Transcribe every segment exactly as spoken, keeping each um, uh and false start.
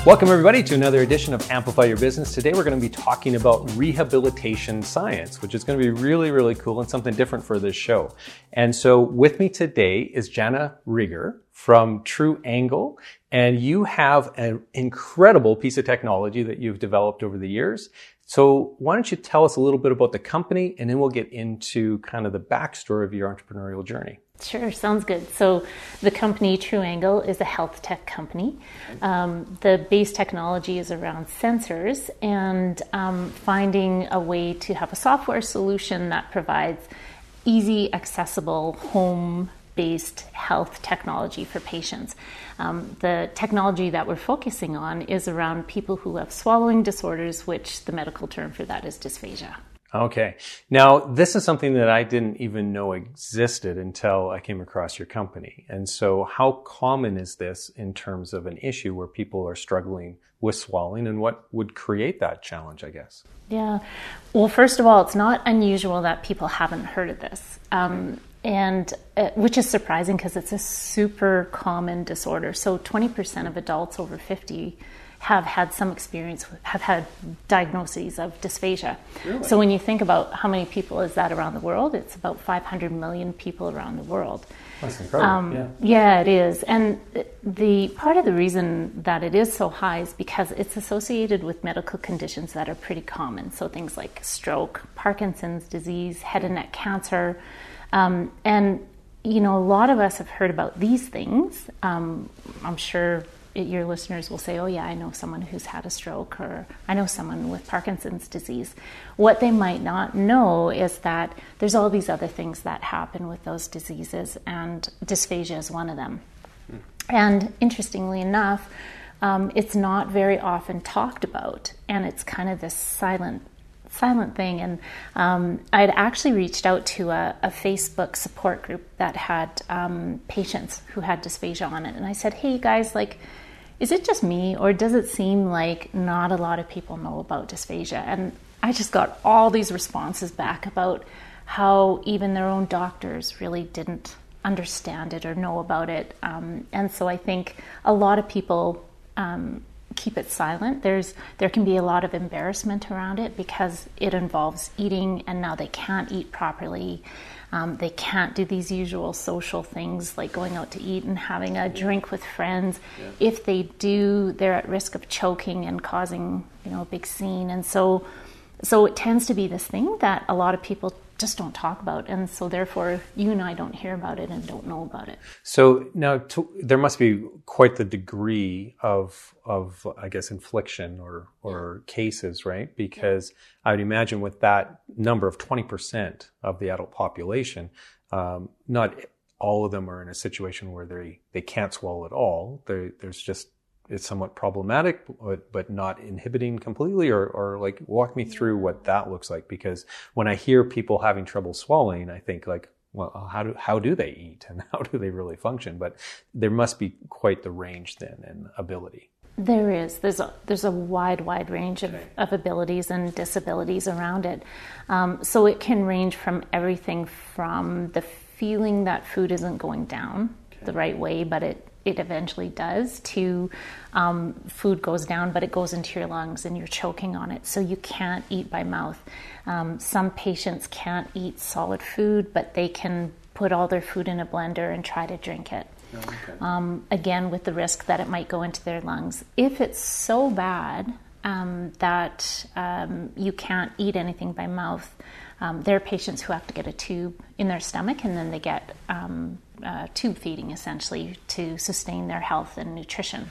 Welcome everybody to another edition of Amplify Your Business. Today we're going to be talking about rehabilitation science, which is going to be really, really cool and something different for this show. And so with me today is Jana Rieger from True Angle. And you have an incredible piece of technology that you've developed over the years. So why don't you tell us a little bit about the company, and then we'll get into kind of the backstory of your entrepreneurial journey. Sure, sounds good. So the company True Angle is a health tech company. Um, the base technology is around sensors and um, finding a way to have a software solution that provides easy, accessible, home-based health technology for patients. Um, the technology that we're focusing on is around people who have swallowing disorders, which the medical term for that is dysphagia. Okay. Now, this is something that I didn't even know existed until I came across your company. And so how common is this in terms of an issue where people are struggling with swallowing, and what would create that challenge, I guess? Yeah. Well, first of all, it's not unusual that people haven't heard of this. Um, and uh, which is surprising because it's a super common disorder. So twenty percent of adults over fifty have had some experience, have had diagnoses of dysphagia. Really? So when you think about how many people is that around the world, it's about five hundred million people around the world. That's incredible, um, yeah. Yeah, it is. And the part of the reason that it is so high is because it's associated with medical conditions that are pretty common. So things like stroke, Parkinson's disease, head and neck cancer. Um, and, you know, a lot of us have heard about these things. Um, I'm sure It, your listeners will say, oh yeah, I know someone who's had a stroke, or I know someone with Parkinson's disease. What they might not know is that there's all these other things that happen with those diseases, and dysphagia is one of them. Mm. And interestingly enough, um, it's not very often talked about, and it's kind of this silent silent thing. And um, I'd actually reached out to a, a Facebook support group that had um, patients who had dysphagia on it. And I said, hey guys, like, is it just me, or does it seem like not a lot of people know about dysphagia? And I just got all these responses back about how even their own doctors really didn't understand it or know about it. Um, and so I think a lot of people um, keep it silent. There's there can be a lot of embarrassment around it because it involves eating, and now they can't eat properly. Um, they can't do these usual social things like going out to eat and having a drink with friends. Yeah. If they do, they're at risk of choking and causing, you know, a big scene. And so, so it tends to be this thing that a lot of people just don't talk about, and so therefore you and I don't hear about it and don't know about it. So now to, there must be quite the degree of of I guess infliction or or cases, right? Because I would imagine with that number of twenty percent of the adult population, um, not all of them are in a situation where they they can't swallow at all. They, there's just it's somewhat problematic, but, but not inhibiting completely, or, or like walk me through what that looks like. Because when I hear people having trouble swallowing, I think like, well, how do, how do they eat and how do they really function? But there must be quite the range then in ability. There is. There's a, there's a wide, wide range of, of abilities and disabilities around it. Um, so it can range from everything from the feeling that food isn't going down okay. the right way, but it it eventually does, to um, food goes down, but it goes into your lungs and you're choking on it, so you can't eat by mouth. Um, some patients can't eat solid food, but they can put all their food in a blender and try to drink it. Oh, okay. Um, again, with the risk that it might go into their lungs. If it's so bad um, that um, you can't eat anything by mouth, Um, there are patients who have to get a tube in their stomach, and then they get um, uh, tube feeding essentially to sustain their health and nutrition.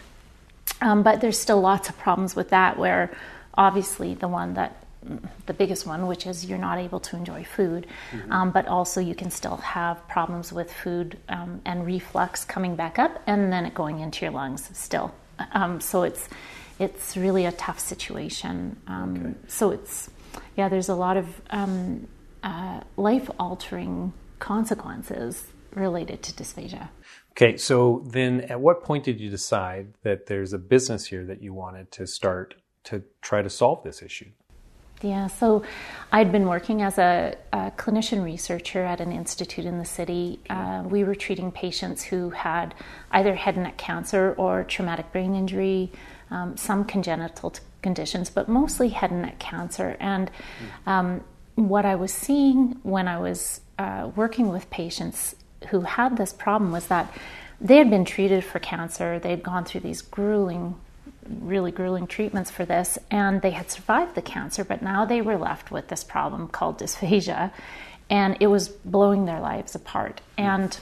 Um, but there's still lots of problems with that, where obviously the one that, the biggest one, which is you're not able to enjoy food, mm-hmm. um, but also you can still have problems with food um, and reflux coming back up and then it going into your lungs still. Um, so it's, it's really a tough situation. Um, okay. So it's, Yeah, there's a lot of um, uh, life-altering consequences related to dysphagia. Okay, so then at what point did you decide that there's a business here that you wanted to start to try to solve this issue? Yeah, so I'd been working as a, a clinician researcher at an institute in the city. Uh, we were treating patients who had either head and neck cancer or traumatic brain injury, um, some congenital t- conditions, but mostly head and neck cancer. And um, what I was seeing when I was uh, working with patients who had this problem was that they had been treated for cancer. They'd gone through these grueling, really grueling treatments for this, and they had survived the cancer, but now they were left with this problem called dysphagia, and it was blowing their lives apart. And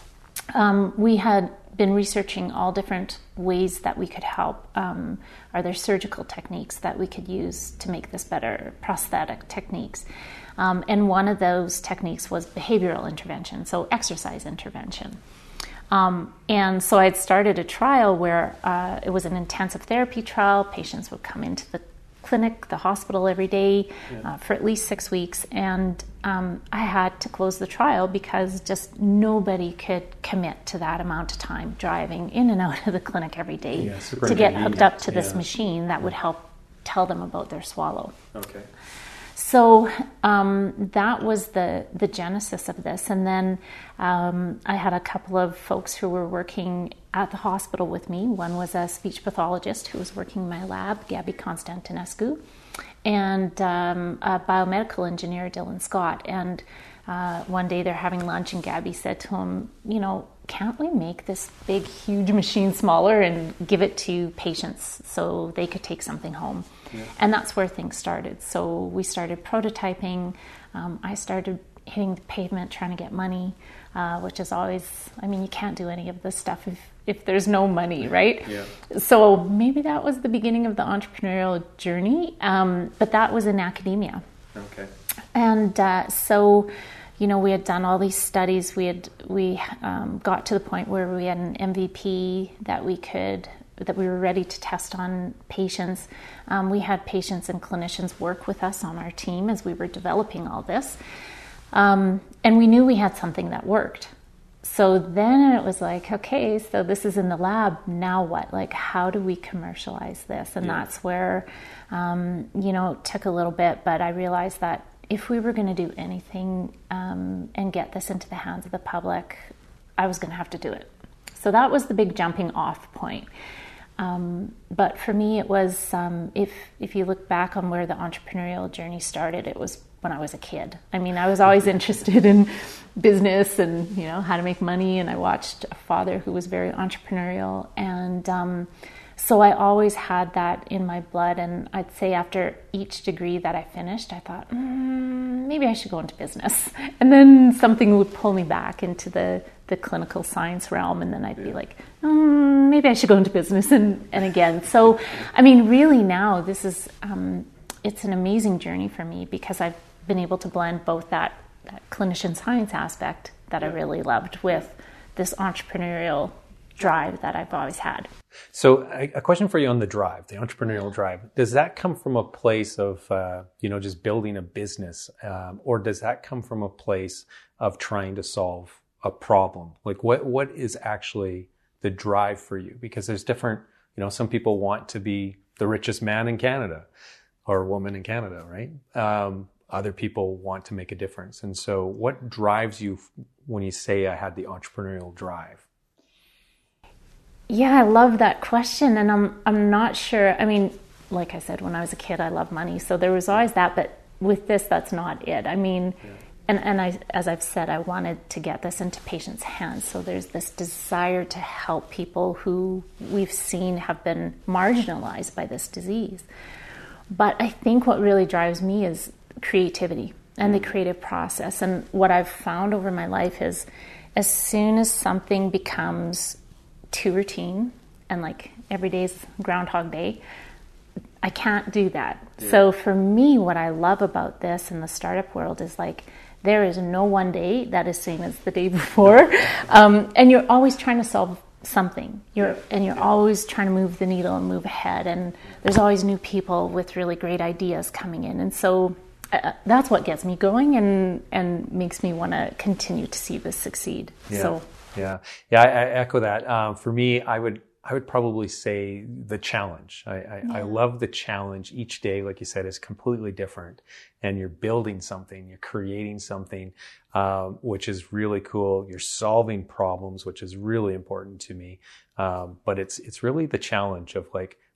um, we had been researching all different ways that we could help. Um, are there surgical techniques that we could use to make this better, prosthetic techniques? Um, and one of those techniques was behavioral intervention, so exercise intervention. Um, and so I'd started a trial where uh, it was an intensive therapy trial. Patients would come into the clinic, the hospital every day yeah. uh, for at least six weeks. And um, I had to close the trial because just nobody could commit to that amount of time driving in and out of the clinic every day yeah, to get hooked up to this yeah. machine that would help tell them about their swallow. Okay. So um, that was the, the genesis of this. And then um, I had a couple of folks who were working at the hospital with me. One was a speech pathologist who was working in my lab, Gabby Constantinescu, and um, a biomedical engineer, Dylan Scott. And uh, one day they're having lunch and Gabby said to him, you know, can't we make this big, huge machine smaller and give it to patients so they could take something home? Yeah. And that's where things started. So we started prototyping. Um, I started hitting the pavement trying to get money, uh, which is always, I mean, you can't do any of this stuff if, if there's no money, right? Yeah. So maybe that was the beginning of the entrepreneurial journey, um, but that was in academia. Okay. And uh, so... You know, we had done all these studies. We had we um, got to the point where we had an M V P that we could that we were ready to test on patients. Um, we had patients and clinicians work with us on our team as we were developing all this, um, and we knew we had something that worked. So then it was like, okay, so this is in the lab. Now what? Like, how do we commercialize this? And yeah. that's where, um, you know, it took a little bit, but I realized that if we were going to do anything um, and get this into the hands of the public, I was going to have to do it. So that was the big jumping off point. Um, but for me, it was, um, if if you look back on where the entrepreneurial journey started, it was when I was a kid. I mean, I was always interested in business and, you know, how to make money. And I watched a father who was very entrepreneurial. And um, so I always had that in my blood. And I'd say after each degree that I finished, I thought, mm, maybe I should go into business. And then something would pull me back into the, the clinical science realm. And then I'd be like, mm, maybe I should go into business. And, and again, so, I mean, really now this is, um, it's an amazing journey for me because I've been able to blend both that, that clinician science aspect that I really loved with this entrepreneurial drive that I've always had. So a, a question for you on the drive, the entrepreneurial drive. Does that come from a place of, uh, you know, just building a business? Um, or does that come from a place of trying to solve a problem? Like what, what is actually the drive for you? Because there's different, you know, some people want to be the richest man in Canada or woman in Canada, right? Um, other people want to make a difference. And so what drives you when you say I had the entrepreneurial drive? Yeah, I love that question. And I'm I'm not sure. I mean, like I said, when I was a kid, I loved money. So there was always that. But with this, that's not it. I mean, yeah. and, and I, as I've said, I wanted to get this into patients' hands. So there's this desire to help people who we've seen have been marginalized by this disease. But I think what really drives me is creativity and the creative process. And what I've found over my life is as soon as something becomes too routine and like every day's Groundhog Day, I can't do that. Yeah. So for me, what I love about this in the startup world is like there is no one day that is same as the day before. Um, and you're always trying to solve something. You're yeah. and you're yeah. always trying to move the needle and move ahead. And there's always new people with really great ideas coming in. And so uh, that's what gets me going and and makes me want to continue to see this succeed. Yeah. So yeah, yeah, I, I echo that. Um, for me, I would I would probably say the challenge. I, I, yeah. I love the challenge. Each day, like you said, is completely different, and you're building something, you're creating something, um, which is really cool. You're solving problems, which is really important to me. Um, but it's it's really the challenge of like,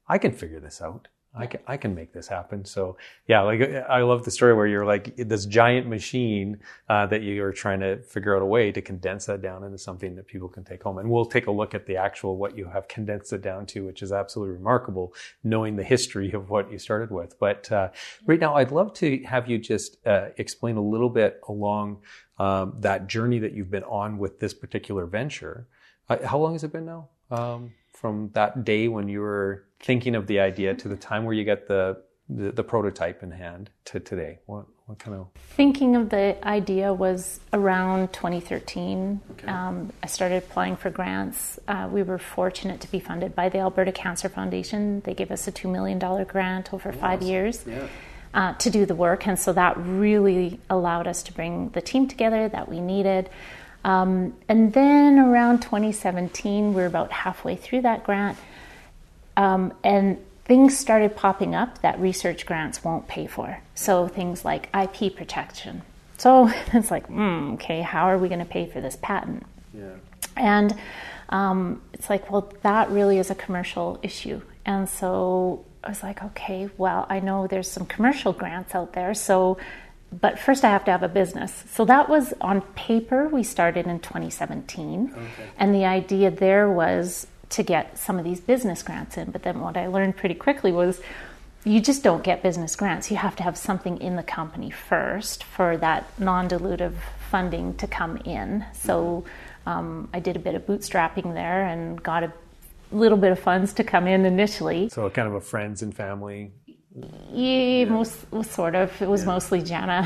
I can figure this out. I can, I can make this happen. So yeah, like I love the story where you're like this giant machine uh, that you are trying to figure out a way to condense that down into something that people can take home. And we'll take a look at the actual, what you have condensed it down to, which is absolutely remarkable, knowing the history of what you started with. But uh, right now I'd love to have you just uh, explain a little bit along um, that journey that you've been on with this particular venture. Uh, how long has it been now? Um, from that day when you were thinking of the idea to the time where you got the, the, the prototype in hand to today? What, what kind of... Thinking of the idea was around twenty thirteen. Okay. Um, I started applying for grants. Uh, we were fortunate to be funded by the Alberta Cancer Foundation. They gave us a two million dollars grant over oh, five awesome. years Yeah. uh, to do the work. And so that really allowed us to bring the team together that we needed. Um, and then around twenty seventeen, we're about halfway through that grant, um, and things started popping up that research grants won't pay for. So things like I P protection. So it's like, mm, okay, how are we going to pay for this patent? Yeah. And um, it's like, well, that really is a commercial issue. And so I was like, okay, well, I know there's some commercial grants out there, so... But first I have to have a business. So that was on paper. We started in twenty seventeen. Okay. And the idea there was to get some of these business grants in. But then what I learned pretty quickly was you just don't get business grants. You have to have something in the company first for that non-dilutive funding to come in. So um, I did a bit of bootstrapping there and got a little bit of funds to come in initially. So kind of a friends and family... Yeah, Yeah. most sort of. It was Yeah. mostly Jana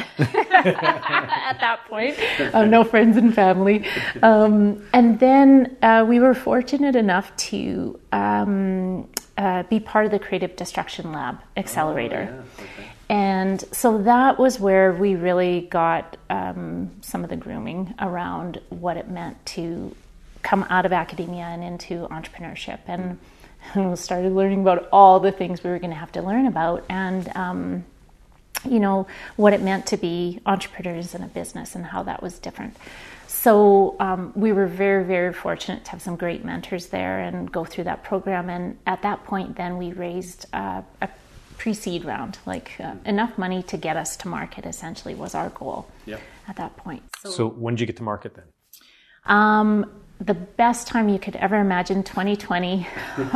at that point. Uh, no friends and family. Um, and then uh, we were fortunate enough to um, uh, be part of the Creative Destruction Lab Accelerator. Oh, yeah. Okay. And so that was where we really got um, some of the grooming around what it meant to come out of academia and into entrepreneurship. And And we started learning about all the things we were going to have to learn about, and um, you know, what it meant to be entrepreneurs in a business and how that was different. So um, we were very, very fortunate to have some great mentors there and go through that program. And at that point, then we raised uh, a pre-seed round, like uh, enough money to get us to market. Essentially, was our goal. Yep. At that point. So, so when did you get to market then? Um, the best time you could ever imagine, twenty twenty,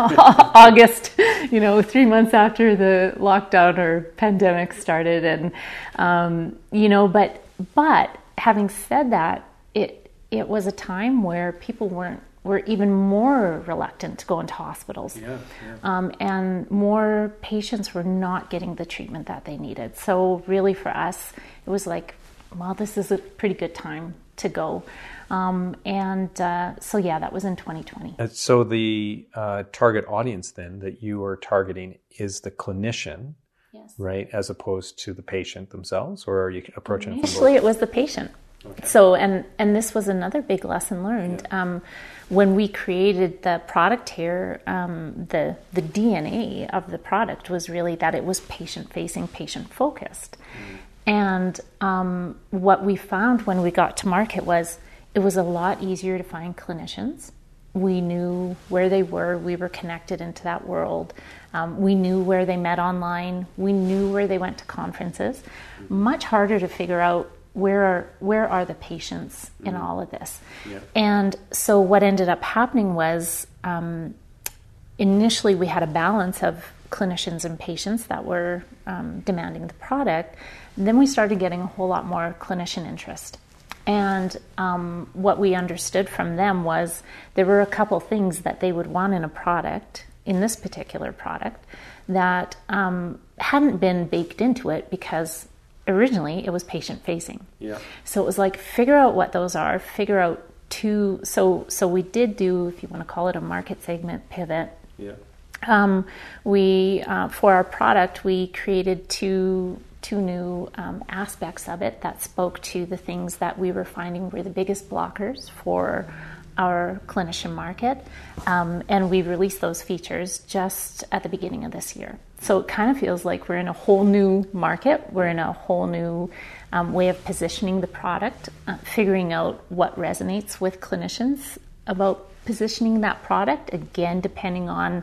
August, you know, three months after the lockdown or pandemic started. And, um, you know, but, but having said that, it, it was a time where people weren't, were even more reluctant to go into hospitals. Yeah, yeah. Um, and more patients were not getting the treatment that they needed. So really for us, it was like, well, this is a pretty good time to go. Um, and uh, so, yeah, that was in twenty twenty. And so the uh, target audience then that you are targeting is the clinician, Yes. right, as opposed to the patient themselves, or are you approaching it from Initially, both? it was the patient. Okay. So, and, and this was another big lesson learned. Yeah. Um, when we created the product here, um, the, the D N A of the product was really that it was patient-facing, patient-focused. Mm. And um, what we found when we got to market was it was a lot easier to find clinicians. We knew where they were. We were connected into that world. Um, we knew where they met online. We knew where they went to conferences. Much harder to figure out where are, where are the patients in mm. all of this. Yeah. And so what ended up happening was um, initially we had a balance of clinicians and patients that were um, demanding the product. And then we started getting a whole lot more clinician interest. And um, what we understood from them was there were a couple things that they would want in a product, in this particular product, that um, hadn't been baked into it because originally it was patient-facing. Yeah. So it was like, figure out what those are, figure out two, so so we did do, if you want to call it a market segment pivot. Yeah. Um, we, uh, for our product, we created two two new um, aspects of it that spoke to the things that we were finding were the biggest blockers for our clinician market. Um, and we released those features just at the beginning of this year. So it kind of feels like we're in a whole new market. We're in a whole new um, way of positioning the product, uh, figuring out what resonates with clinicians about positioning that product, again, depending on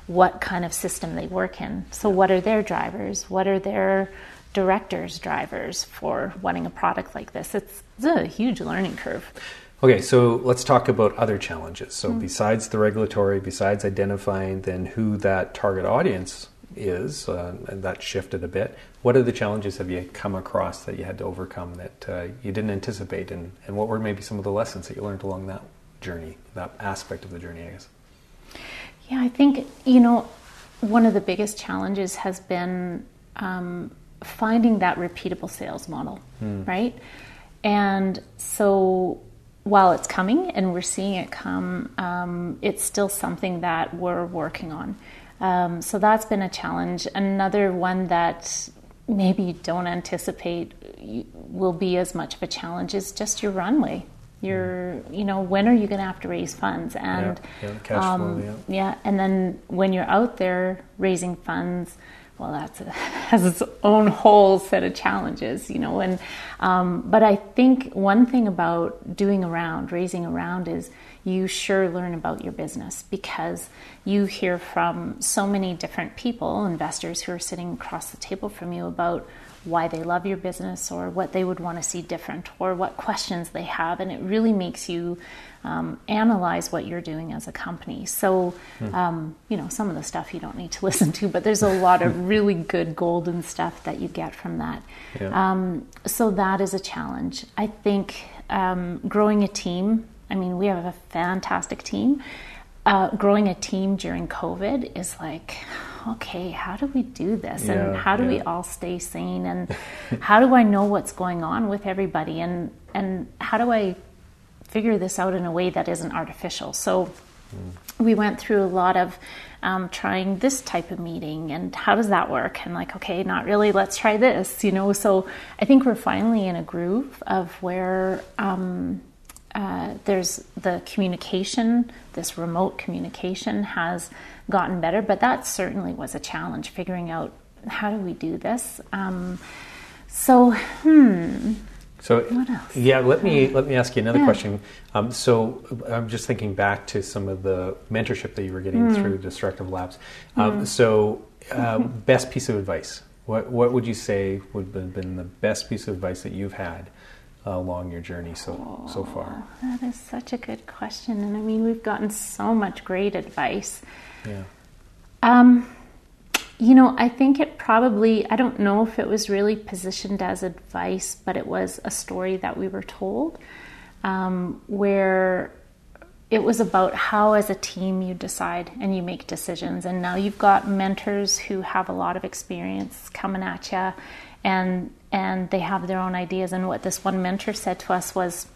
what kind of system they work in. So what are their drivers? What are their directors' drivers for wanting a product like this? It's, it's a huge learning curve. Okay, so let's talk about other challenges. So mm-hmm. besides the regulatory, besides identifying then who that target audience is, uh, and that shifted a bit, what other challenges have you come across that you had to overcome that uh, you didn't anticipate, and, and what were maybe some of the lessons that you learned along that journey, that aspect of the journey, I guess? Yeah, I think, you know, one of the biggest challenges has been um, finding that repeatable sales model, mm. right? And so while it's coming and we're seeing it come, um, it's still something that we're working on. Um, so that's been a challenge. Another one that maybe you don't anticipate will be as much of a challenge is just your runway. Your, you know, when are you going to have to raise funds? And yeah, yeah, cash um, flow, yeah. yeah, and then when you're out there raising funds, well, that's a, has its own whole set of challenges, you know. And um, but I think one thing about doing a round, raising a round, is you sure learn about your business, because you hear from so many different people, investors who are sitting across the table from you, about why they love your business or what they would want to see different or what questions they have. And it really makes you um, analyze what you're doing as a company. So, um, you know, some of the stuff you don't need to listen to, but there's a lot of really good golden stuff that you get from that. Yeah. Um, so that is a challenge. I think um, growing a team, I mean, we have a fantastic team. Uh, growing a team during COVID is like, okay, how do we do this? Yeah, and how do yeah. we all stay sane? And how do I know what's going on with everybody? And, and how do I figure this out in a way that isn't artificial? So mm. we went through a lot of um, trying this type of meeting, and how does that work? And like, okay, not really, let's try this, you know? So I think we're finally in a groove of where um, Uh, there's the communication, this remote communication has gotten better, but that certainly was a challenge, figuring out how do we do this. Um, so, hmm. So, what else? yeah, let me let me ask you another yeah. question. Um, so, I'm just thinking back to some of the mentorship that you were getting mm. through Destructive Labs. Um, mm. So, um, best piece of advice. What what would you say would have been the best piece of advice that you've had Uh, along your journey so oh, so far? That is such a good question, and I mean, we've gotten so much great advice. Yeah. Um, you know, I think it probably, I don't know if it was really positioned as advice, but it was a story that we were told, um, where it was about how as a team you decide and you make decisions. And now you've got mentors who have a lot of experience coming at you, and and they have their own ideas. And what this one mentor said to us was,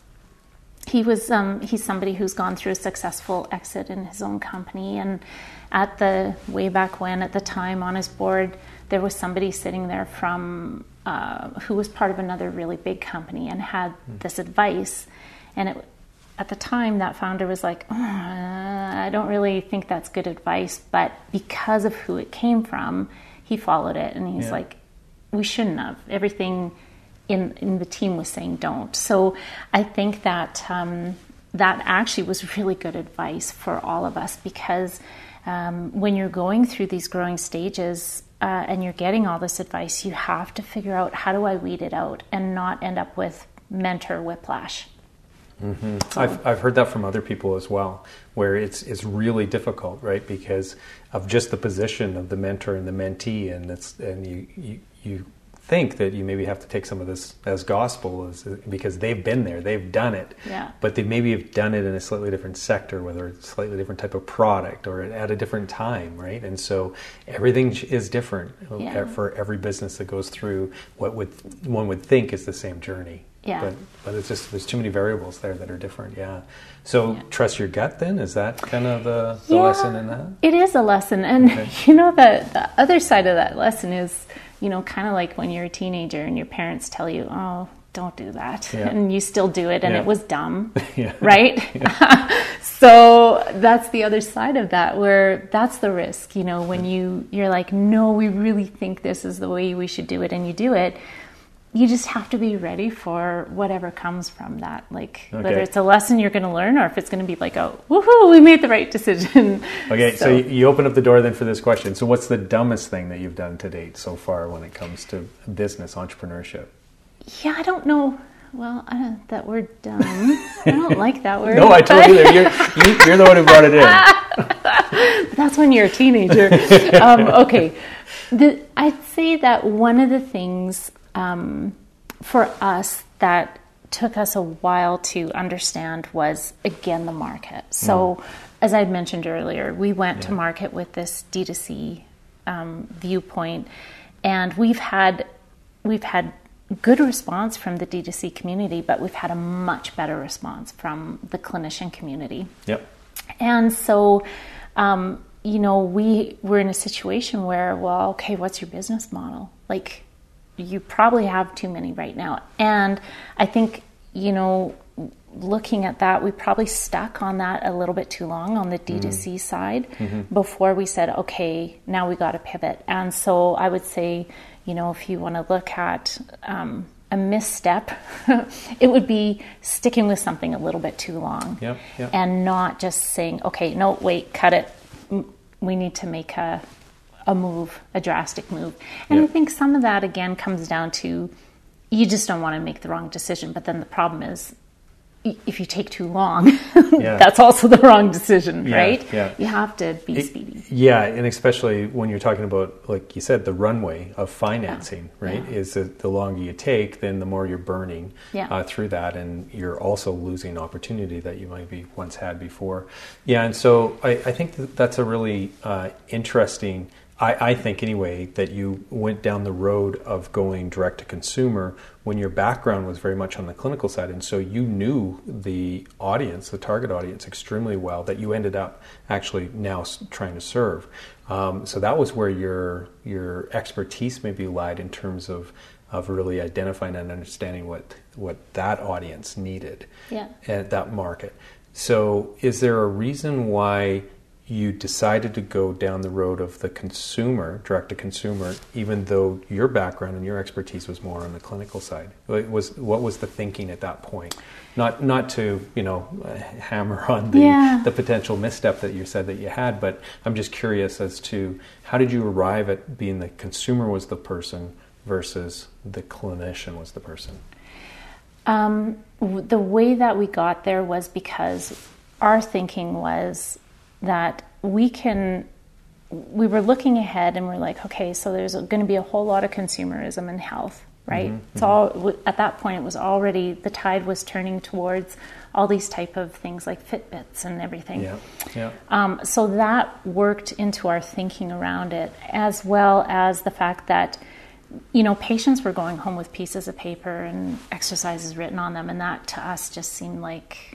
he was um, he's somebody who's gone through a successful exit in his own company, and at the way back when, at the time, on his board, there was somebody sitting there from uh, who was part of another really big company and had mm. this advice. And it, at the time, that founder was like, oh, I don't really think that's good advice, but because of who it came from, he followed it, and he's yeah. like, we shouldn't have. Everything in in the team was saying don't. So I think that um, that actually was really good advice for all of us, because um, when you're going through these growing stages uh, and you're getting all this advice, you have to figure out, how do I weed it out and not end up with mentor whiplash. Mm-hmm. So, I've I've heard that from other people as well, where it's it's really difficult, right? Because of just the position of the mentor and the mentee, and it's and you you, you think that you maybe have to take some of this as gospel, as, because they've been there, they've done it, yeah. but they maybe have done it in a slightly different sector, whether it's a slightly different type of product or at a different time, right? And so everything is different yeah. for every business that goes through what would one would think is the same journey. Yeah. But but it's just, there's too many variables there that are different, yeah. So yeah. trust your gut then? Is that kind of the, the yeah, lesson in that? It is a lesson. And okay. you know, the, the other side of that lesson is, you know, kind of like when you're a teenager and your parents tell you, oh, don't do that. Yeah. And you still do it, and yeah. it was dumb, yeah. right? Yeah. So that's the other side of that, where that's the risk, you know, when you, you're like, no, we really think this is the way we should do it, and you do it. you just have to be ready for whatever comes from that. Like Okay. whether it's a lesson you're going to learn or if it's going to be like, oh, woohoo, we made the right decision. Okay, so, so you open up the door then for this question. So what's the dumbest thing that you've done to date so far when it comes to business, entrepreneurship? Yeah, I don't know. Well, I don't, that word dumb, I don't like that word. No, I told you that. You're, you, you're the one who brought it in. That's when you're a teenager. um, okay. The, I'd say that one of the things um, for us that took us a while to understand was, again, the market. So mm. as I'd mentioned earlier, we went yeah. to market with this D two C um, viewpoint, and we've had we've had good response from the D two C community, but we've had a much better response from the clinician community. Yep. And so, um, you know, we were in a situation where, well, okay, what's your business model? Like, you probably have too many right now. And I think, you know, looking at that, we probably stuck on that a little bit too long on the D two C mm. side mm-hmm. before we said, okay, now we got to pivot. And so I would say, you know, if you want to look at um, a misstep, it would be sticking with something a little bit too long yep, yep. and not just saying, okay, no, wait, cut it. We need to make a a move, a drastic move. And yep. I think some of that, again, comes down to you just don't want to make the wrong decision. But then the problem is, if you take too long, yeah. that's also the wrong decision, yeah, right? Yeah. You have to be it, speedy. Yeah, and especially when you're talking about, like you said, the runway of financing, yeah. right? Yeah. Is that the longer you take, then the more you're burning yeah. uh, through that, and you're also losing opportunity that you might be once had before. Yeah, and so I, I think that that's a really uh, interesting. I, I think anyway that you went down the road of going direct to consumer when your background was very much on the clinical side, and so you knew the audience, the target audience, extremely well that you ended up actually now trying to serve. Um, so that was where your your expertise maybe lied in terms of of really identifying and understanding what what that audience needed yeah. at that market. So is there a reason why you decided to go down the road of the consumer, direct to consumer, even though your background and your expertise was more on the clinical side? What was what was the thinking at that point? Not not to you know hammer on the yeah. the potential misstep that you said that you had, but I'm just curious as to how did you arrive at being the consumer was the person versus the clinician was the person? Um, the way that we got there was because our thinking was that we can, we were looking ahead and we're like, okay, so there's going to be a whole lot of consumerism in health, right? Mm-hmm, it's mm-hmm. all, at that point it was already, the tide was turning towards all these type of things like Fitbits and everything. Yeah, yeah. Um, so that worked into our thinking around it, as well as the fact that, you know, patients were going home with pieces of paper and exercises written on them, and that to us just seemed like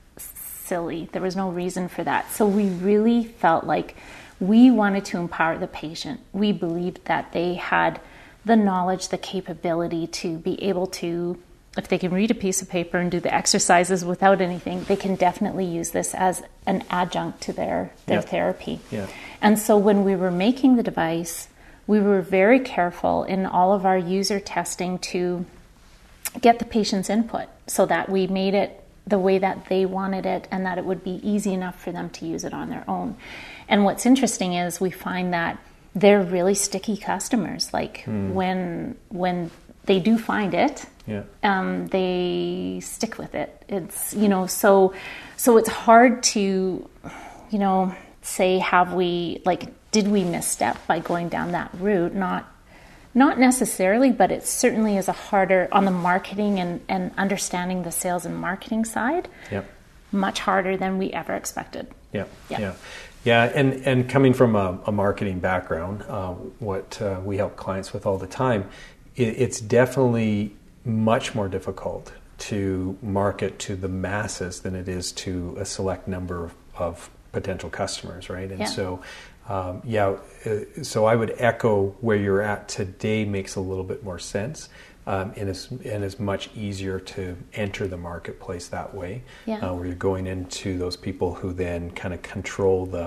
silly. There was no reason for that. So we really felt like we wanted to empower the patient. We believed that they had the knowledge, the capability to be able to, if they can read a piece of paper and do the exercises without anything, they can definitely use this as an adjunct to their, their yeah. therapy. Yeah. And so when we were making the device, we were very careful in all of our user testing to get the patient's input so that we made it the way that they wanted it and that it would be easy enough for them to use it on their own. And what's interesting is we find that they're really sticky customers. Like mm. when when they do find it, yeah. um, they stick with it. It's, you know, so so it's hard to, you know, say have we, like, did we misstep by going down that route? Not Not necessarily, but it certainly is a harder, on the marketing and, and understanding the sales and marketing side, yep. much harder than we ever expected. Yeah, yeah, yeah. yeah. And, and coming from a, a marketing background, uh, what uh, we help clients with all the time, it, it's definitely much more difficult to market to the masses than it is to a select number of, of potential customers, right? And yeah. so Um, yeah, uh, so I would echo where you're at today makes a little bit more sense, um, and is and is much easier to enter the marketplace that way, yeah. uh, where you're going into those people who then kind of control the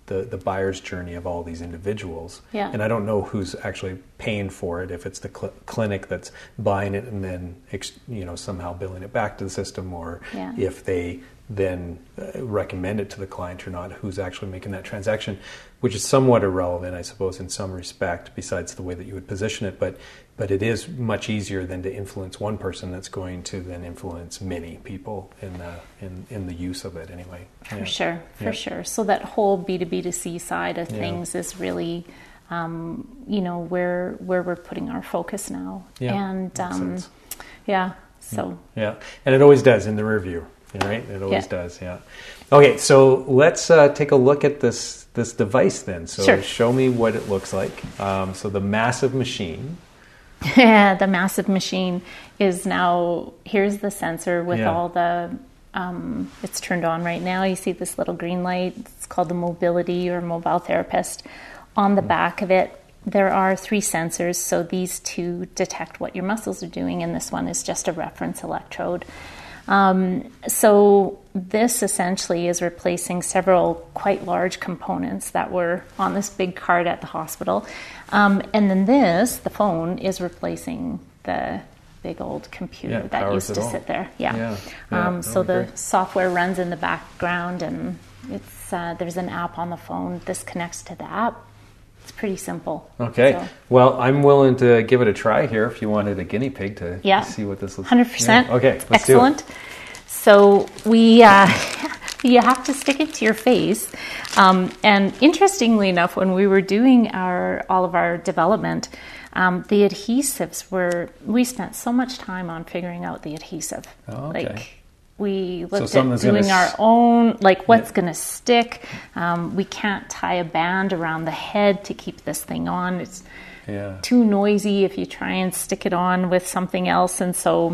the, the buyer's journey of all these individuals. Yeah. And I don't know who's actually paying for it, if it's the cl- clinic that's buying it and then ex- you know somehow billing it back to the system, or Yeah. if they then uh, recommend it to the client or not, who's actually making that transaction, which is somewhat irrelevant, I suppose, in some respect, besides the way that you would position it. But but it is much easier than to influence one person that's going to then influence many people in the, in, in the use of it anyway. For Yeah. sure, for Yeah. sure. So that whole B to B to C side of Yeah. things is really, um, you know, where where we're putting our focus now. Yeah, And makes um, sense. yeah, so Yeah, and it always does in the review, right? It always Yeah. does, yeah. Okay, so let's uh, take a look at this this device then. So Sure. show me what it looks like. Um, so the massive machine. the massive machine is now, here's the sensor with Yeah. all the, um, it's turned on right now. You see this little green light. It's called the mobility or mobile therapist. On the back of it, there are three sensors. So these two detect what your muscles are doing, and this one is just a reference electrode. Um, so this essentially is replacing several quite large components that were on this big cart at the hospital. Um, and then this, the phone, is replacing the big old computer Yeah, that powers used it to all. sit there. Yeah. Yeah, yeah, Um, no, so I the agree. software runs in the background, and it's uh, there's an app on the phone. This connects to the app. It's pretty simple. Okay. So, Well, I'm willing to give it a try here if you wanted a guinea pig to Yeah. see what this looks like. one hundred percent. Yeah. Okay, let's Excellent. do it. So we, uh, you have to stick it to your face. Um, and interestingly enough, when we were doing our all of our development, um, the adhesives were, we spent so much time on figuring out the adhesive. Oh, okay. Like we looked something at that's gonna doing our s- own, like what's Yeah. going to stick. Um, we can't tie a band around the head to keep this thing on. It's Yeah. too noisy if you try and stick it on with something else. And so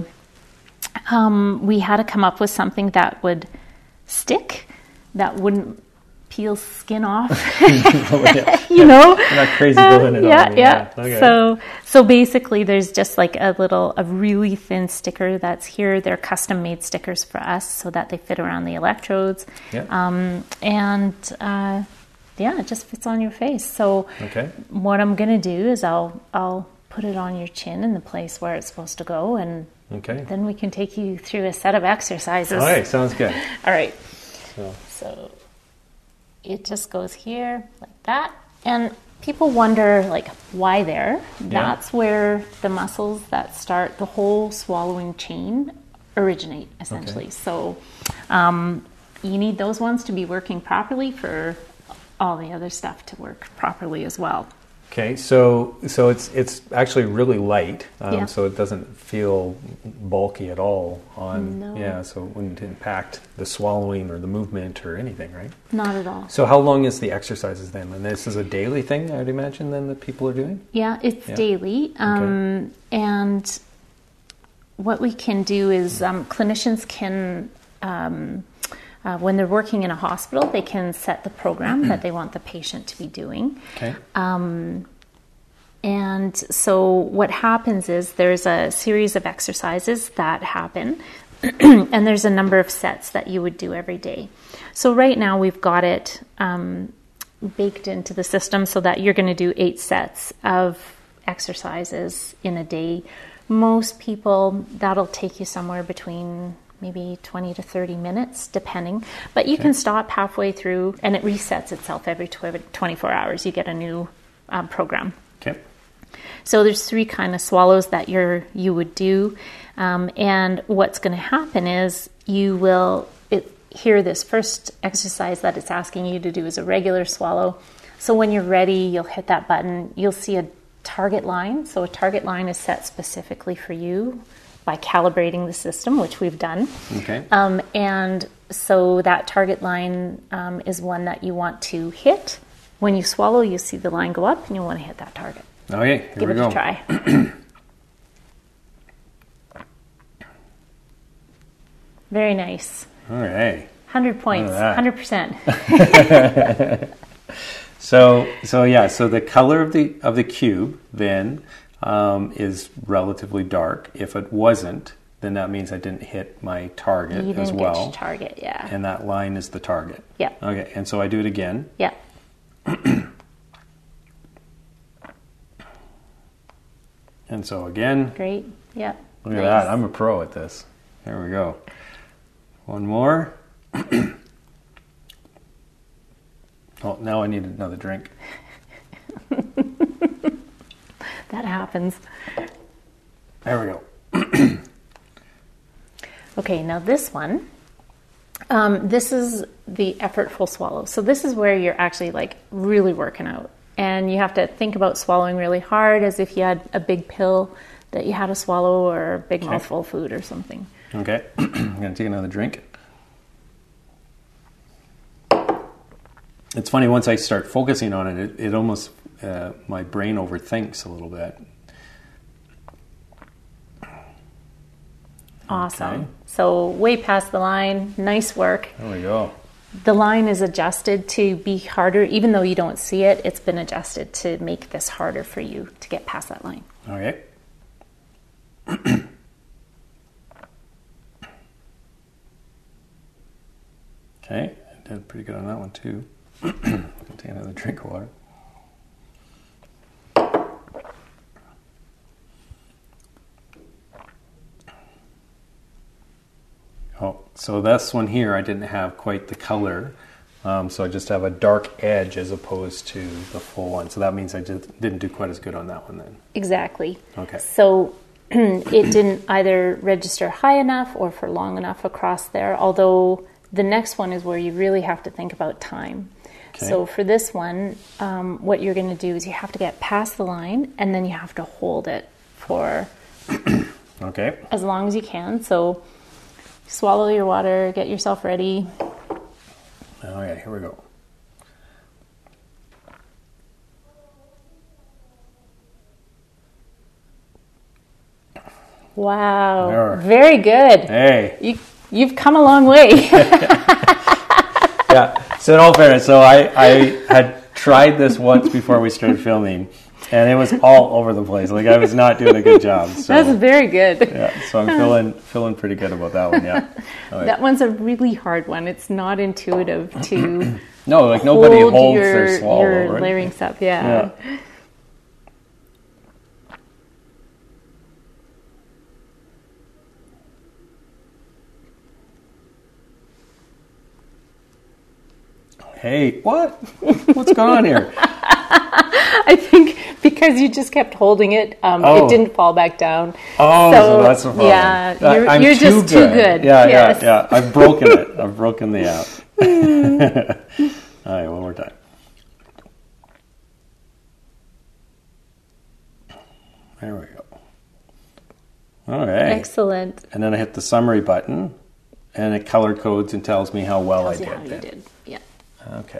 um, we had to come up with something that would stick, that wouldn't peel skin off. Oh, yeah. you know, You're not crazy gluing it yeah, on. me. yeah. Okay. So, so basically, there's just like a little, a really thin sticker that's here. They're custom made stickers for us so that they fit around the electrodes. Yeah. Um, and uh, yeah, it just fits on your face. So, Okay. what I'm gonna do is I'll I'll put it on your chin in the place where it's supposed to go, and Okay. then we can take you through a set of exercises. All right. Sounds good. All right. So, So it just goes here like that. And people wonder, like, why there? That's where the muscles that start the whole swallowing chain originate, essentially. Okay. So um, you need those ones to be working properly for all the other stuff to work properly as well. okay. So so it's it's actually really light. Um, Yeah. So it doesn't feel bulky at all. On No. yeah. So it wouldn't impact the swallowing or the movement or anything, right? Not at all. So how long is the exercises then? And this is a daily thing, I'd imagine, then that people are doing? Yeah, it's Yeah. daily. Um, And what we can do is um, clinicians can, um, uh, when they're working in a hospital, they can set the program that they want the patient to be doing. Okay. And so what happens is there's a series of exercises that happen, and there's a number of sets that you would do every day. So right now we've got it um, baked into the system so that you're going to do eight sets of exercises in a day. Most people, that'll take you somewhere between maybe twenty to thirty minutes, depending. But you can stop halfway through, and it resets itself every twenty-four hours. You get a new um, program. Okay. So there's three kind of swallows that you're you would do, um, and what's going to happen is you will it, hear this first exercise that it's asking you to do is a regular swallow. So when you're ready, you'll hit that button. You'll see a target line. So a target line is set specifically for you by calibrating the system, which we've done. Okay. Um, and so that target line um, is one that you want to hit. When you swallow, you see the line go up, and you want to hit that target. Okay, here Give we it go. a try. Very nice. All right. one hundred points, Look at one hundred percent. So so yeah, so the color of the of the cube then um, is relatively dark. If it wasn't, then that means I didn't hit my target You as didn't well. get your target, yeah. And that line is the target. Yeah. Okay, and so I do it again. Yeah. And so again, Great. Yeah. look at Nice. that. I'm a pro at this. There we go. One more. Oh, now I need another drink. That happens. There we go. Okay, now this one, um, this is the effortful swallow. So this is where you're actually like really working out. And you have to think about swallowing really hard as if you had a big pill that you had to swallow or a big Okay. mouthful of food or something. Okay. I'm going to take another drink. It's funny, once I start focusing on it, it, it almost, uh, my brain overthinks a little bit. Awesome. Okay. So way past the line. Nice work. There we go. The line is adjusted to be harder. Even though you don't see it, it's been adjusted to make this harder for you to get past that line. Okay. Okay, I did pretty good on that one too. Take another drink of water. Oh, so this one here, I didn't have quite the color. Um, so I just have a dark edge as opposed to the full one. So that means I just didn't do quite as good on that one then. Exactly. Okay. So it didn't either register high enough or for long enough across there, although the next one is where you really have to think about time. Okay. So for this one, um, what you're going to do is you have to get past the line and then you have to hold it for Okay. as long as you can. So swallow your water, get yourself ready. Oh yeah, here we go. Wow. There. Very good. Hey. You, you've come a long way. Yeah. So in all fairness, so I, I had tried this once before we started filming, and it was all over the place. Like I was not doing a good job. So, That's very good. yeah. So I'm feeling feeling pretty good about that one. Yeah. All right. That one's a really hard one. It's not intuitive to No, like nobody hold holds your, their swallow, your right? larynx up. Yeah. Yeah. Hey, what? What's going on here? I think because you just kept holding it, um, Oh. it didn't fall back down. Oh, so, that's the problem. Yeah, I- you're, I'm you're too just too good. Yeah, Yes. yeah, yeah. I've broken it. I've broken the app. All right, one more time. There we go. All right. Excellent. And then I hit the summary button, and it color codes and tells me how well Tells I you did. how you then. did. Yeah. Okay.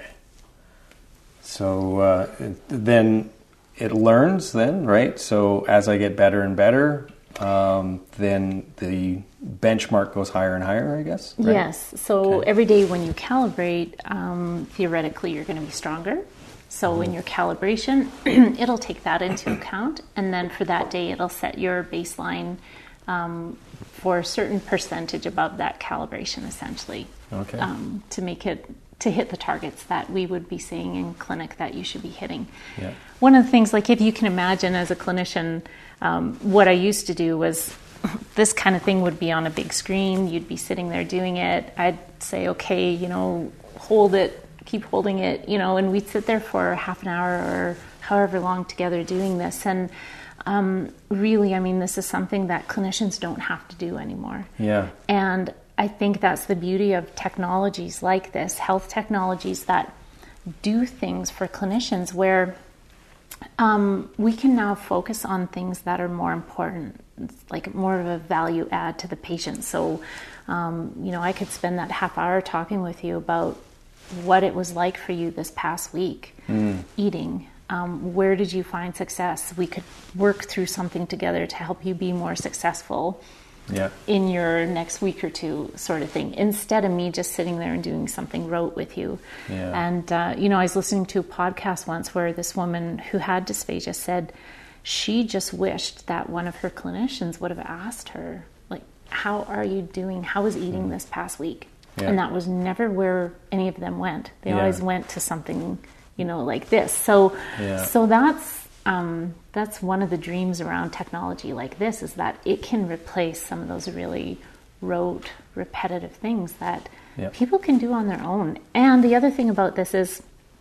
So uh, it- then it learns then, right? So as I get better and better, um, then the benchmark goes higher and higher, I guess? Right? Yes. So Okay. every day when you calibrate, um, theoretically, you're going to be stronger. So in your calibration, it'll take that into account. And then for that day, it'll set your baseline um, for a certain percentage above that calibration, essentially, Okay. um, to make it, to hit the targets that we would be seeing in clinic that you should be hitting. Yeah. One of the things, like if you can imagine as a clinician, um, what I used to do was this kind of thing would be on a big screen. You'd be sitting there doing it. I'd say, okay, you know, hold it, keep holding it, you know, and we'd sit there for half an hour or however long together doing this. And um, really, I mean, this is something that clinicians don't have to do anymore. Yeah. And I think that's the beauty of technologies like this, health technologies that do things for clinicians where um, we can now focus on things that are more important, like more of a value add to the patient. So, um, you know, I could spend that half hour talking with you about what it was like for you this past week mm. eating. Um, where did you find success? We could work through something together to help you be more successful Yeah. in your next week or two, sort of thing, instead of me just sitting there and doing something rote with you. Yeah. And, uh, you know, I was listening to a podcast once where this woman who had dysphagia said she just wished that one of her clinicians would have asked her, like, how are you doing? How was eating this past week? Yeah. And that was never where any of them went. They Yeah. always went to something you know, like this. So, yeah. so that's um, that's one of the dreams around technology like this, is that it can replace some of those really rote, repetitive things that yep. people can do on their own. And the other thing about this is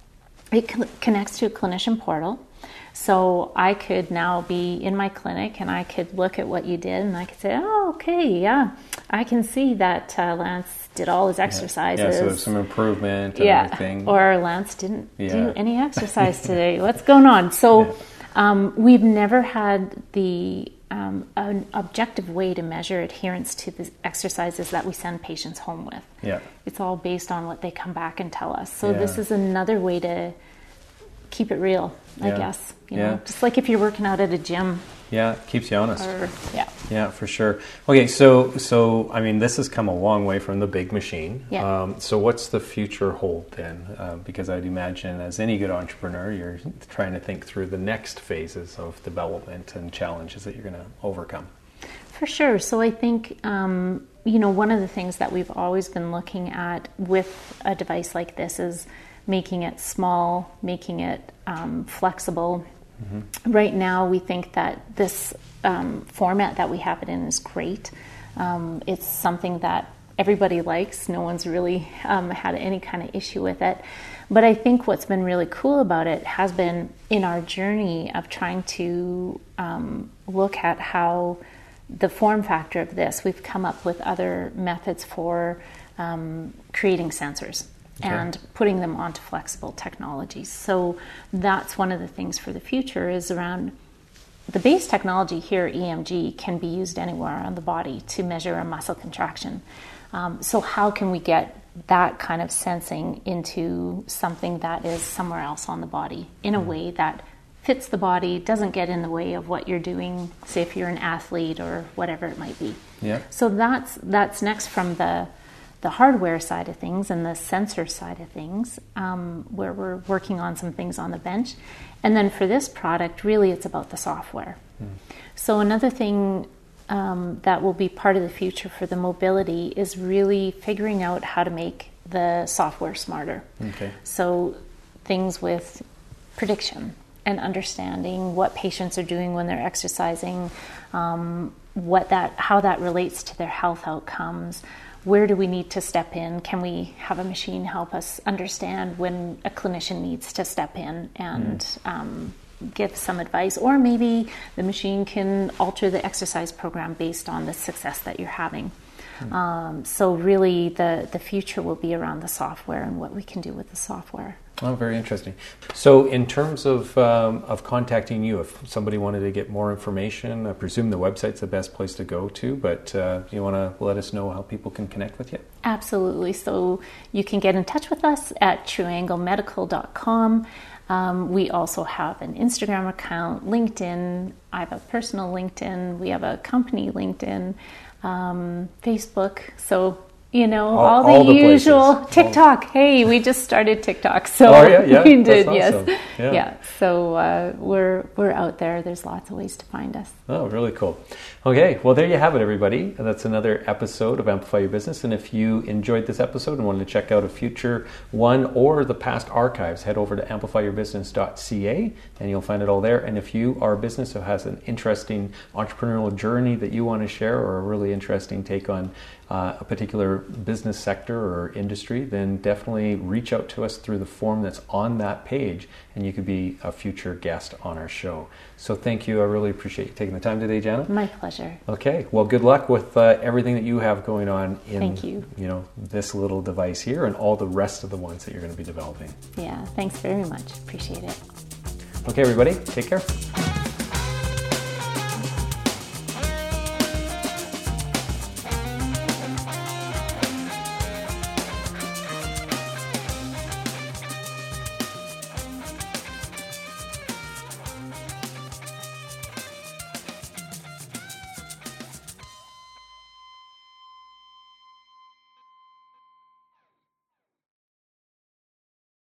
it co- connects to a clinician portal. So I could now be in my clinic and I could look at what you did and I could say, oh, okay, yeah, I can see that uh, Lance did all his exercises. Yeah, so there's some improvement and yeah. everything. Or Lance didn't yeah. do any exercise today. What's going on? So yeah. um, we've never had the um, an objective way to measure adherence to the exercises that we send patients home with. Yeah. It's all based on what they come back and tell us. So yeah. this is another way to keep it real, I yeah. guess. You yeah. know, just like if you're working out at a gym. Yeah, it keeps you honest. Or, yeah. Yeah, for sure. Okay, so so I mean, this has come a long way from the big machine. Yeah. Um, so what's the future hold then? Uh, because I'd imagine, as any good entrepreneur, you're trying to think through the next phases of development and challenges that you're going to overcome. For sure. So I think, um, you know, one of the things that we've always been looking at with a device like this is making it small, making it um, flexible. Mm-hmm. Right now, we think that this um, format that we have it in is great. Um, it's something that everybody likes. No one's really um, had any kind of issue with it. But I think what's been really cool about it has been in our journey of trying to um, look at how the form factor of this, we've come up with other methods for um, creating sensors. Okay. And putting them onto flexible technologies. So that's one of the things for the future is around the base technology here, E M G, can be used anywhere on the body to measure a muscle contraction. Um, so how can we get that kind of sensing into something that is somewhere else on the body in a mm. way that fits the body, doesn't get in the way of what you're doing, say if you're an athlete or whatever it might be. Yeah. So that's that's next from the the hardware side of things and the sensor side of things, um, where we're working on some things on the bench. And then for this product, really it's about the software. Mm. So another thing um, that will be part of the future for the mobility is really figuring out how to make the software smarter. Okay. So things with prediction and understanding what patients are doing when they're exercising, um, what that, how that relates to their health outcomes. Where do we need to step in? Can we have a machine help us understand when a clinician needs to step in and mm. um, give some advice? Or maybe the machine can alter the exercise program based on the success that you're having. Mm. Um, so really the, the future will be around the software and what we can do with the software. Oh, very interesting. So in terms of um, of contacting you, if somebody wanted to get more information, I presume the website's the best place to go to, but uh, you want to let us know how people can connect with you? Absolutely. So you can get in touch with us at true angle medical dot com. Um, we also have an Instagram account, LinkedIn. I have a personal LinkedIn. We have a company LinkedIn, um, Facebook. So You know, all, all the all usual the TikTok. All... Hey, we just started TikTok, so oh, yeah, yeah, we did. Yes, awesome. yeah. yeah. So uh, we're we're out there. There's lots of ways to find us. Oh, really cool. Okay, well, there you have it, everybody. That's another episode of Amplify Your Business. And if you enjoyed this episode and wanted to check out a future one or the past archives, head over to amplify your business dot c a and you'll find it all there. And if you are a business who has an interesting entrepreneurial journey that you want to share, or a really interesting take on uh, a particular business sector or industry, then definitely reach out to us through the form that's on that page, and you could be a future guest on our show. So thank you. I really appreciate you taking the time today, Jana. My pleasure. Okay. Well, good luck with uh, everything that you have going on in thank you. you know, this little device here and all the rest of the ones that you're going to be developing. Yeah. Thanks very much. Appreciate it. Okay, everybody. Take care.